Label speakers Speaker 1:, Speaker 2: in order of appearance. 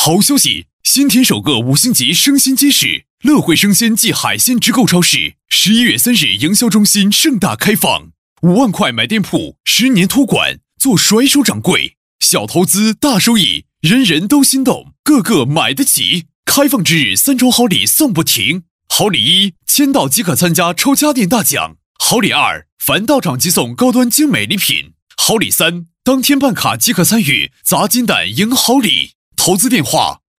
Speaker 1: 好消息！新田首个5星级生鲜街市乐汇生鲜暨海鲜直购超市11月3日营销中心盛大开放，5万块买店铺，10年托管，做甩手掌柜，小投资大收益，人人都心动，个个买得起。开放之日，3周好礼送不停。好礼1，签到即可参加抽家电大奖；好礼2，凡到场即送高端精美礼品；好礼3，当天办卡即可参与砸金蛋赢好礼。投资电话